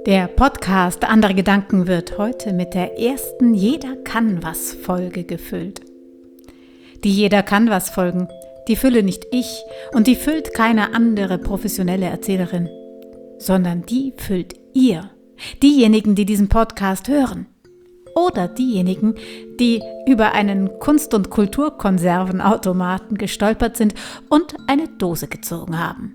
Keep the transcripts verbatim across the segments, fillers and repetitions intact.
Der Podcast Andere Gedanken wird heute mit der ersten Jeder kann was Folge gefüllt. Die Jeder kann was Folgen, die fülle nicht ich und die füllt keine andere professionelle Erzählerin, sondern die füllt ihr, diejenigen, die diesen Podcast hören. Oder diejenigen, die über einen Kunst- und Kulturkonservenautomaten gestolpert sind und eine Dose gezogen haben.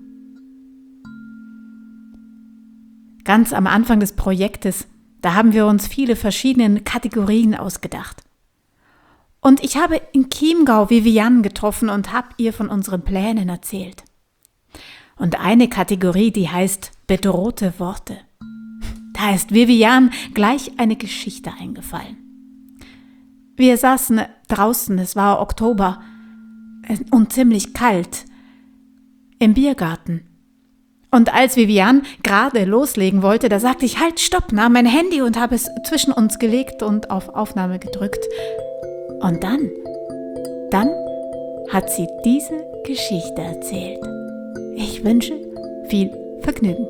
Ganz am Anfang des Projektes, da haben wir uns viele verschiedene Kategorien ausgedacht. Und ich habe in Chiemgau Vivian getroffen und habe ihr von unseren Plänen erzählt. Und eine Kategorie, die heißt bedrohte Worte. Da ist Vivian gleich eine Geschichte eingefallen. Wir saßen draußen, es war Oktober und ziemlich kalt, im Biergarten. Und als Vivian gerade loslegen wollte, da sagte ich, halt, stopp, nahm mein Handy und habe es zwischen uns gelegt und auf Aufnahme gedrückt. Und dann, dann hat sie diese Geschichte erzählt. Ich wünsche viel Vergnügen.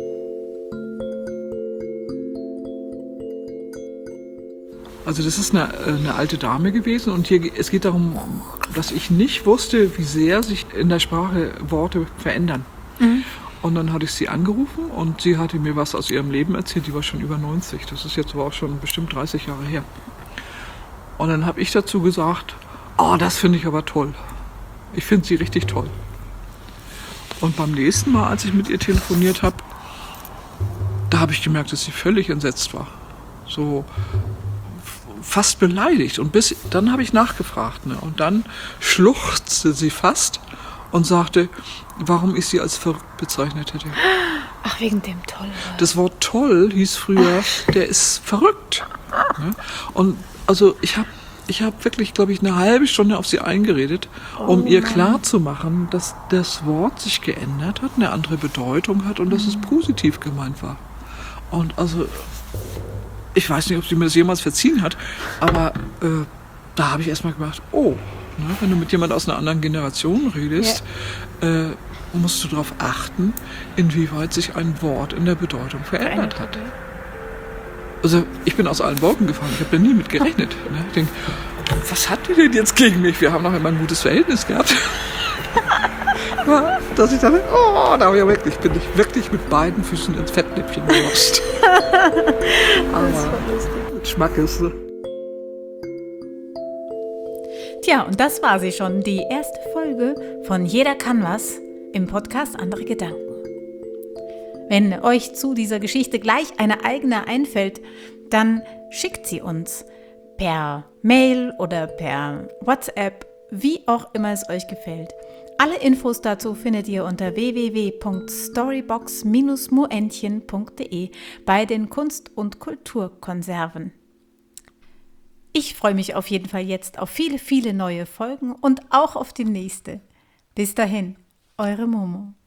Also das ist eine, eine alte Dame gewesen und hier, es geht darum, dass ich nicht wusste, wie sehr sich in der Sprache Worte verändern. Mhm. Und dann hatte ich sie angerufen und sie hatte mir was aus ihrem Leben erzählt, die war schon über neunzig, das ist jetzt aber auch schon bestimmt dreißig Jahre her. Und dann habe ich dazu gesagt, oh, das finde ich aber toll. Ich finde sie richtig toll. Und beim nächsten Mal, als ich mit ihr telefoniert habe, da habe ich gemerkt, dass sie völlig entsetzt war. So fast beleidigt. Und bis dann habe ich nachgefragt. Ne? Und dann schluchzte sie fast und sagte, warum ich sie als verrückt bezeichnet hätte. Ach, wegen dem toll. Das Wort toll hieß früher, der ist verrückt. Ne? Und also ich habe ich hab wirklich, glaube ich, eine halbe Stunde auf sie eingeredet, um oh ihr klarzumachen, dass das Wort sich geändert hat, eine andere Bedeutung hat und mhm. dass es positiv gemeint war. Und also, ich weiß nicht, ob sie mir das jemals verziehen hat, aber äh, da habe ich erstmal gedacht, oh, ne, wenn du mit jemand aus einer anderen Generation redest, ja. äh, musst du darauf achten, inwieweit sich ein Wort in der Bedeutung verändert hat. Also ich bin aus allen Wolken gefallen, ich habe da nie mit gerechnet. Ne? Ich denke, was hat die denn jetzt gegen mich? Wir haben noch immer ein gutes Verhältnis gehabt. Ja, dass ich dachte, oh, da ja wirklich, bin ich wirklich mit beiden Füßen ins Fettnäpfchen gerutscht. Aber Geschmack ist. Tja, und das war sie schon, die erste Folge von Jeder kann was im Podcast Andere Gedanken. Wenn euch zu dieser Geschichte gleich eine eigene einfällt, dann schickt sie uns per Mail oder per WhatsApp, wie auch immer es euch gefällt. Alle Infos dazu findet ihr unter w w w punkt storybox Bindestrich moentchen punkt d e bei den Kunst- und Kulturkonserven. Ich freue mich auf jeden Fall jetzt auf viele, viele neue Folgen und auch auf die nächste. Bis dahin, eure Momo.